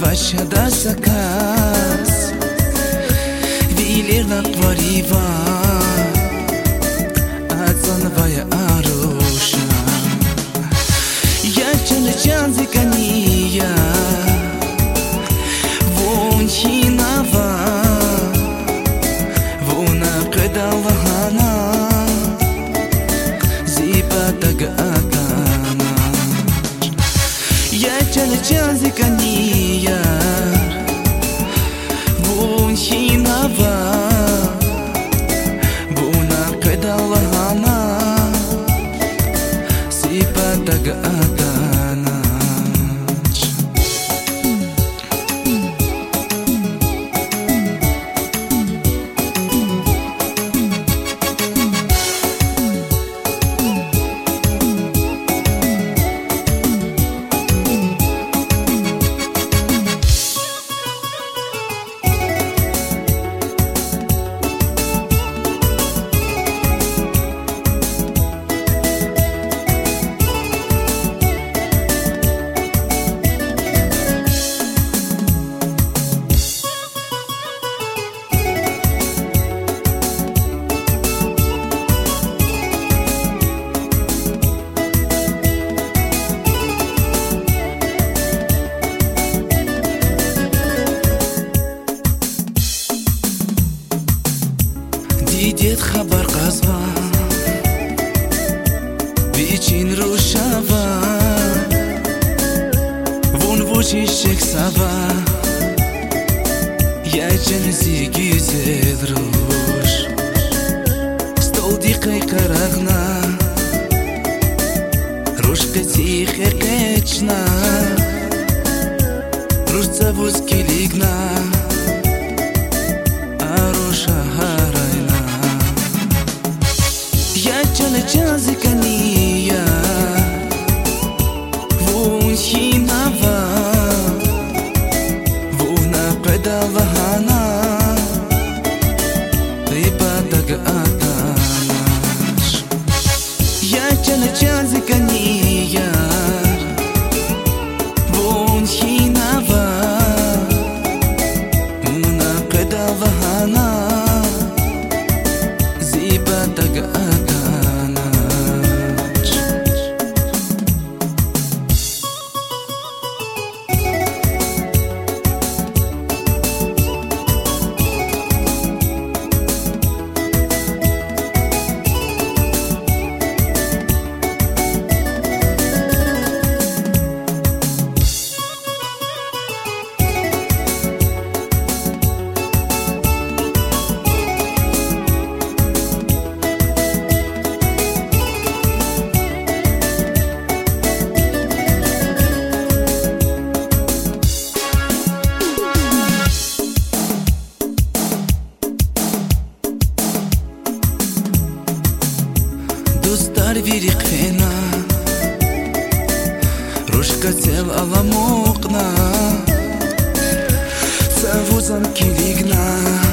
Vaşa da sakas Vilir na tvoriva Adzan vaya arusha Я чане чанзи кания Вон хинава Вона кедалахана Зипа тагатана Я чане чанзи кания Вон хинава Вона кедалахана Зипа тагатана Дидет хабар казва Бичин рушава Вон вучишек сава Я ченси гизел руш Стол дикай карагна Рушка тихе кечна Рушца вускилигна Аруша харайна Я чане чанзи кания Вон хинава Вона кедалахана Риба тагатанаш Я чане чанзи кания Вон хинава Вона кедалахана Зиба тагатана Dostlar virik fena Rushka cel alamokna Savuzan kiligna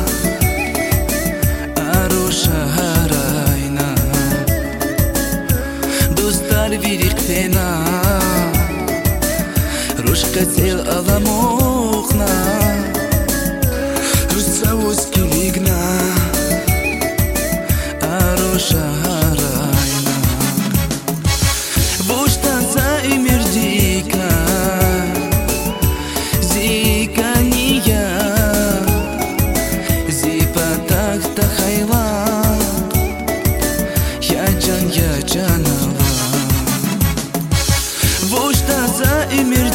Arusha harayna Dostlar virik fena Rushka cel alamokna Savuz kiligna Arusha harayna Vushtanza imirdika Zikaniya Zipatakta khayla Ya canala Vushtanza imirdika